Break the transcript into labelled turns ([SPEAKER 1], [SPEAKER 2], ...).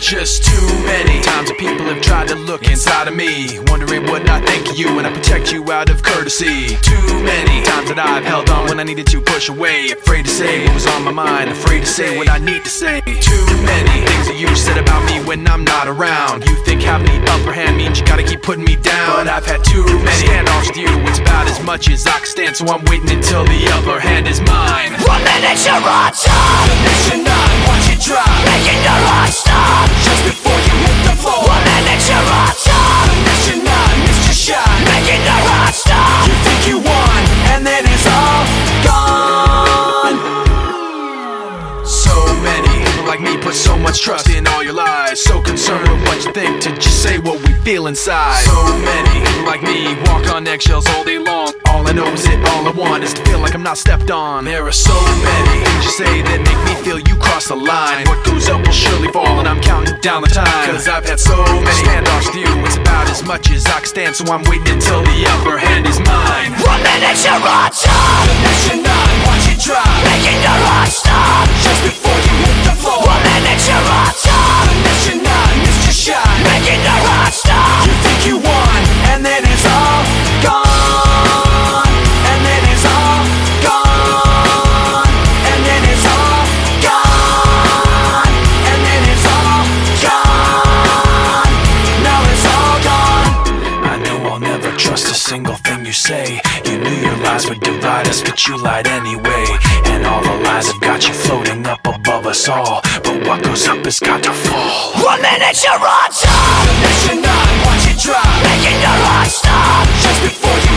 [SPEAKER 1] just too many times that people have tried to look inside of me, wondering what I think of you and I protect you out of courtesy. Too many times that I've held on when I needed to push away, afraid to say what was on my mind, afraid to say what I need to say. Too many things that you said about me when I'm not around. You think having the upper hand means you gotta keep putting me down, but I've had too many standoffs with you. It's about as much as I can stand, so I'm waiting until the upper hand is mine.
[SPEAKER 2] 1 minute you're on top,
[SPEAKER 1] the next you're not, watch it drop,
[SPEAKER 2] making your heart stop
[SPEAKER 1] just before you hit the floor.
[SPEAKER 2] 1 minute you're on top,
[SPEAKER 1] the next you're not, missed your shot,
[SPEAKER 2] making your heart stop.
[SPEAKER 1] you think you won, and then it's all gone. So many people like me put so much trust in all your lies, so concerned with what you think to just say what we feel inside. So many people like me walk on eggshells all day long. All I know is it, all I want is to feel like I'm not stepped on. There are so many things you say that make me feel you cross the line. What goes up will surely fall, and I'm counting down the time, cause I've had so many standoffs with you. It's about as much as I can stand, so I'm waiting until the upper hand is mine.
[SPEAKER 2] 1 minute you're on top,
[SPEAKER 1] the next you're not, watch it drop,
[SPEAKER 2] making your heart stop
[SPEAKER 1] just before you hit the floor.
[SPEAKER 2] 1 minute you're on top,
[SPEAKER 1] the next you're not, missed your shot,
[SPEAKER 2] making your heart stop.
[SPEAKER 1] you think you won, and then it's all gone. And then it's all gone. And then it's all gone. And then it's all gone. Now it's all gone. I know I'll never trust a single thing you say. You knew your lies would divide us, but you lied anyway. And all the lies have got you floating up above us all, but what goes up has got to fall.
[SPEAKER 2] 1 minute you're on top,
[SPEAKER 1] The next you're not, watch it drop,
[SPEAKER 2] making your heart stop
[SPEAKER 1] just before you